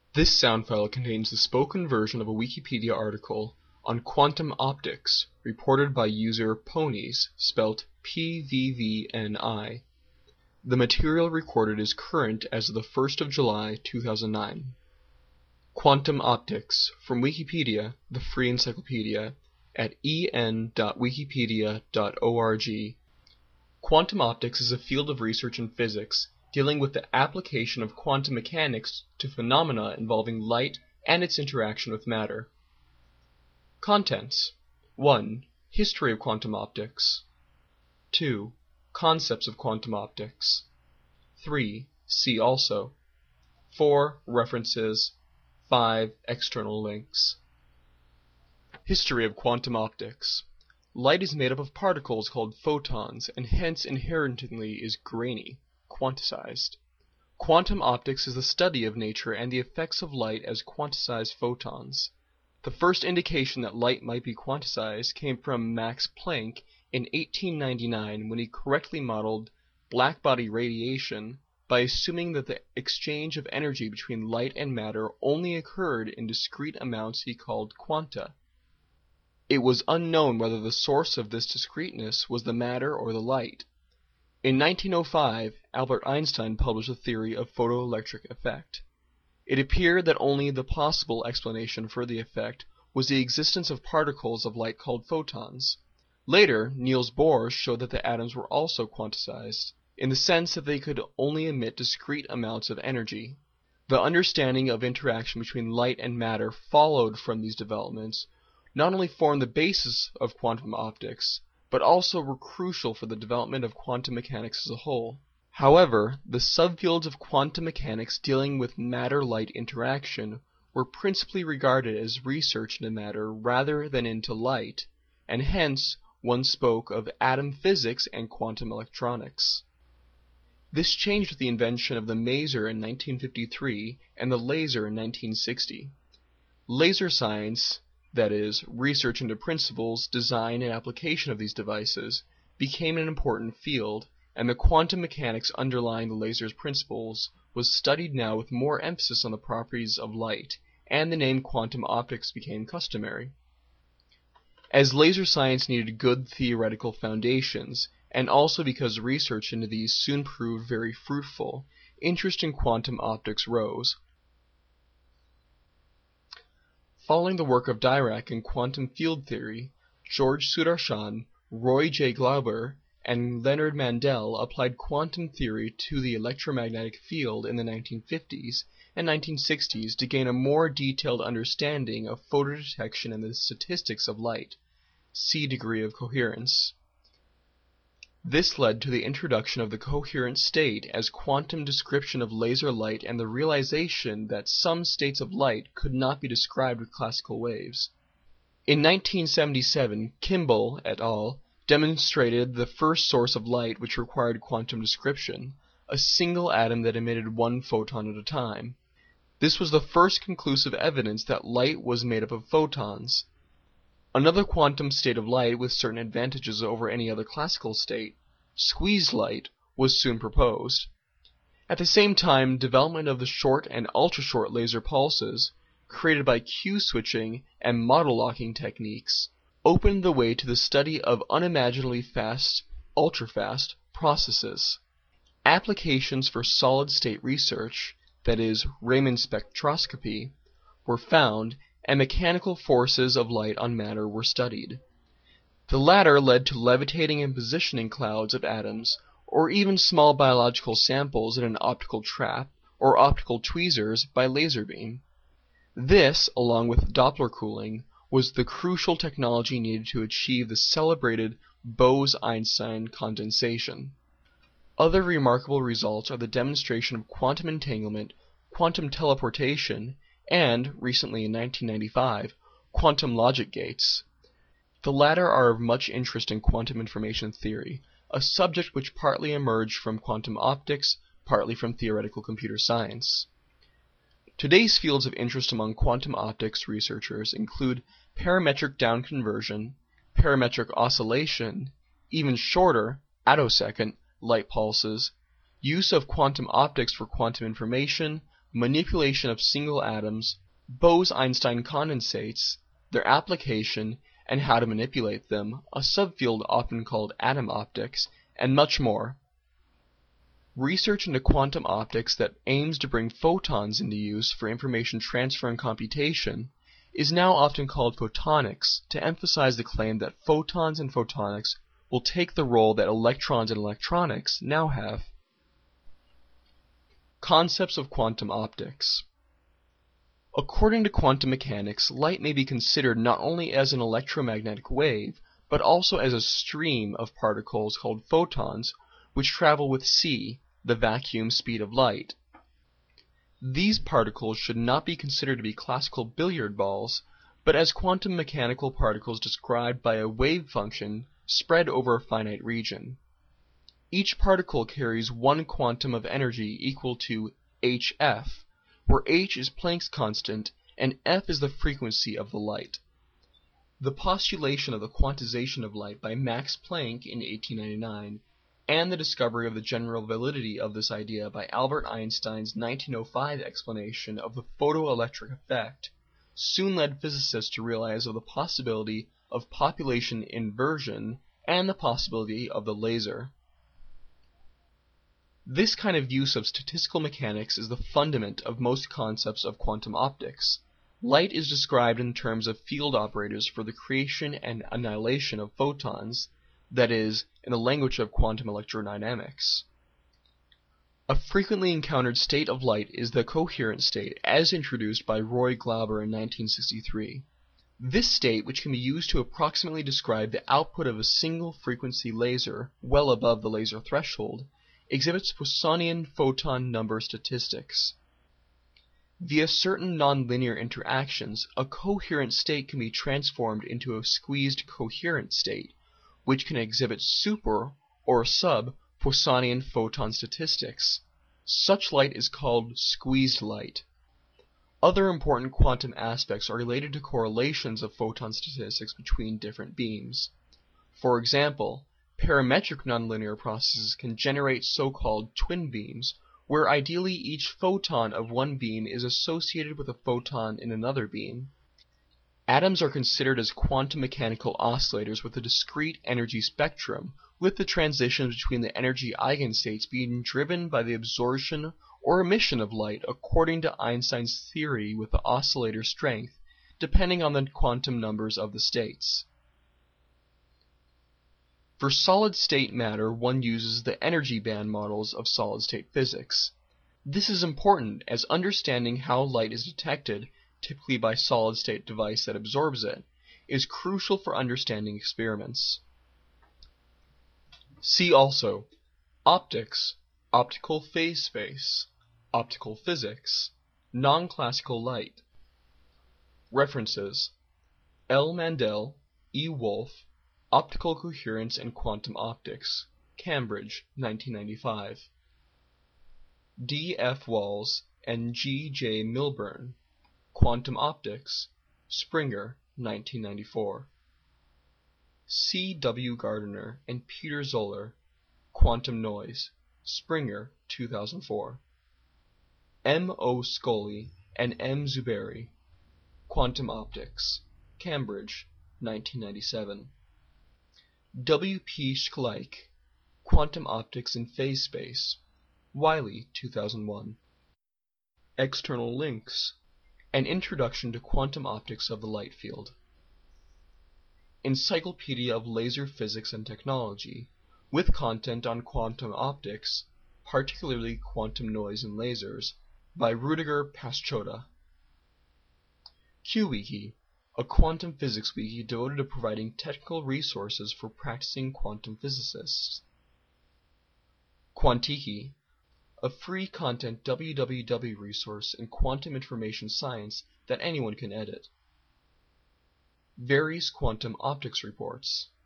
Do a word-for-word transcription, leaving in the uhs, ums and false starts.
This sound file contains the spoken version of a Wikipedia article on quantum optics reported by user Ponies, spelt P V V N I. The material recorded is current as of the first of July two thousand nine. Quantum optics, from Wikipedia, the free encyclopedia, at e n dot wikipedia dot org. Quantum optics is a field of research in physics dealing with the application of quantum mechanics to phenomena involving light and its interaction with matter. Contents: one. History of quantum optics. two. Concepts of quantum optics. three. See also. four. References. five. External links. History of quantum optics. Light is made up of particles called photons, and hence inherently is grainy, quantized. Quantum optics is the study of nature and the effects of light as quantized photons. The first indication that light might be quantized came from Max Planck in eighteen ninety-nine when he correctly modeled blackbody radiation by assuming that the exchange of energy between light and matter only occurred in discrete amounts he called quanta. It was unknown whether the source of this discreteness was the matter or the light. In nineteen oh five, Albert Einstein published a theory of photoelectric effect. It appeared that only the possible explanation for the effect was the existence of particles of light called photons. Later, Niels Bohr showed that the atoms were also quantized, in the sense that they could only emit discrete amounts of energy. The understanding of interaction between light and matter followed from these developments not only formed the basis of quantum optics, but also were crucial for the development of quantum mechanics as a whole. However, the subfields of quantum mechanics dealing with matter-light interaction were principally regarded as research into matter rather than into light, and hence one spoke of atom physics and quantum electronics. This changed with the invention of the maser in nineteen fifty-three and the laser in nineteen sixty. Laser science, that is, research into principles, design, and application of these devices, became an important field, and the quantum mechanics underlying the laser's principles was studied now with more emphasis on the properties of light, and the name quantum optics became customary. As laser science needed good theoretical foundations, and also because research into these soon proved very fruitful, interest in quantum optics rose. Following the work of Dirac in quantum field theory, George Sudarshan, Roy J. Glauber, and Leonard Mandel applied quantum theory to the electromagnetic field in the nineteen fifties and nineteen sixties to gain a more detailed understanding of photodetection and the statistics of light. See degree of coherence. This led to the introduction of the coherent state as quantum description of laser light and the realization that some states of light could not be described with classical waves. In nineteen seventy-seven, Kimball et al. Demonstrated the first source of light which required quantum description, a single atom that emitted one photon at a time. This was the first conclusive evidence that light was made up of photons. Another quantum state of light with certain advantages over any other classical state, squeezed light, was soon proposed. At the same time, development of the short and ultra-short laser pulses, created by Q-switching and model locking techniques, opened the way to the study of unimaginably fast, ultra-fast processes. Applications for solid-state research, that is, Raman spectroscopy, were found, and mechanical forces of light on matter were studied. The latter led to levitating and positioning clouds of atoms, or even small biological samples in an optical trap or optical tweezers by laser beam. This, along with Doppler cooling, was the crucial technology needed to achieve the celebrated Bose-Einstein condensation. Other remarkable results are the demonstration of quantum entanglement, quantum teleportation, and, recently in nineteen ninety-five, quantum logic gates. The latter are of much interest in quantum information theory, a subject which partly emerged from quantum optics, partly from theoretical computer science. Today's fields of interest among quantum optics researchers include parametric down conversion, parametric oscillation, even shorter, attosecond, light pulses, use of quantum optics for quantum information, manipulation of single atoms, Bose-Einstein condensates, their application, and how to manipulate them, a subfield often called atom optics, and much more. Research into quantum optics that aims to bring photons into use for information transfer and computation is now often called photonics, to emphasize the claim that photons and photonics will take the role that electrons and electronics now have. Concepts of quantum optics. According to quantum mechanics, light may be considered not only as an electromagnetic wave, but also as a stream of particles called photons, which travel with c, the vacuum speed of light. These particles should not be considered to be classical billiard balls, but as quantum mechanical particles described by a wave function spread over a finite region. Each particle carries one quantum of energy equal to hf, where h is Planck's constant and f is the frequency of the light. The postulation of the quantization of light by Max Planck in eighteen ninety-nine and the discovery of the general validity of this idea by Albert Einstein's nineteen oh five explanation of the photoelectric effect soon led physicists to realize of the possibility of population inversion and the possibility of the laser. This kind of use of statistical mechanics is the fundament of most concepts of quantum optics. Light is described in terms of field operators for the creation and annihilation of photons, that is, in the language of quantum electrodynamics. A frequently encountered state of light is the coherent state, as introduced by Roy Glauber in nineteen sixty-three. This state, which can be used to approximately describe the output of a single frequency laser well above the laser threshold, exhibits Poissonian photon number statistics. Via certain nonlinear interactions, a coherent state can be transformed into a squeezed coherent state, which can exhibit super or sub-Poissonian photon statistics. Such light is called squeezed light. Other important quantum aspects are related to correlations of photon statistics between different beams. For example, parametric nonlinear processes can generate so-called twin beams, where ideally each photon of one beam is associated with a photon in another beam. Atoms are considered as quantum mechanical oscillators with a discrete energy spectrum, with the transitions between the energy eigenstates being driven by the absorption or emission of light according to Einstein's theory with the oscillator strength, depending on the quantum numbers of the states. For solid-state matter, one uses the energy band models of solid-state physics. This is important, as understanding how light is detected, typically by a solid-state device that absorbs it, is crucial for understanding experiments. See also optics, optical phase space, optical physics, non-classical light. References: L. Mandel, E. Wolf, Optical Coherence and Quantum Optics, Cambridge, nineteen ninety-five. D. F. Walls and G. J. Milburn, Quantum Optics, Springer, nineteen ninety-four. C. W. Gardner and Peter Zoller, Quantum Noise, Springer, two thousand four. M. O. Scully and M. Zuberi, Quantum Optics, Cambridge, nineteen ninety-seven. W. P. Schleich, Quantum Optics in Phase Space, Wiley, two thousand one. External links: An Introduction to Quantum Optics of the Light Field. Encyclopedia of Laser Physics and Technology, with content on quantum optics, particularly quantum noise and lasers, by Rudiger Paschota. QWiki, a quantum physics wiki devoted to providing technical resources for practicing quantum physicists. Quantiki, a free content W W W resource in quantum information science that anyone can edit. Various quantum optics reports.